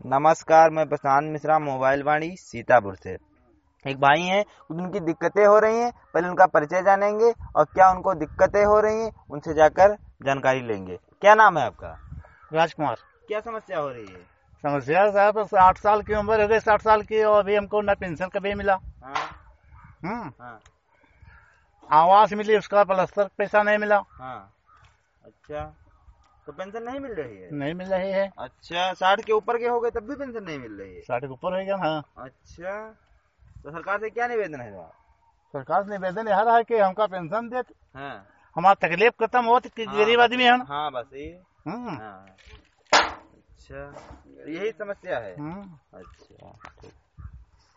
नमस्कार, मैं प्रशांत मिश्रा, मोबाइल वाणी सीतापुर से। एक भाई हैं, उनकी दिक्कतें हो रही हैं। पहले उनका परिचय जानेंगे और क्या उनको दिक्कतें हो रही हैं उनसे जाकर जानकारी लेंगे। क्या नाम है आपका? राजकुमार। क्या समस्या हो रही है? समस्या साहब 60 साल की उम्र हो गई, 60 साल की, और अभी हमको न पेंशन कभी मिला। हाँ हाँ आवास मिली, उसका प्लस्तर पैसा नहीं मिला। हाँ। अच्छा, तो पेंशन नहीं मिल रही है? नहीं मिल रही है। अच्छा, 60 के ऊपर के हो गए तब भी पेंशन नहीं मिल रही है? 60 के ऊपर हो गया। हाँ, अच्छा, तो सरकार से क्या निवेदन है आप? सरकार से निवेदन यह है कि हमका पेंशन दे, हाँ हमारा तकलीफ खत्म हो, कि हाँ, गरीब आदमी है। हाँ बस ये। हम्म हाँ, अच्छा, यही समस्या है। हम्म अच्छा, ठीक।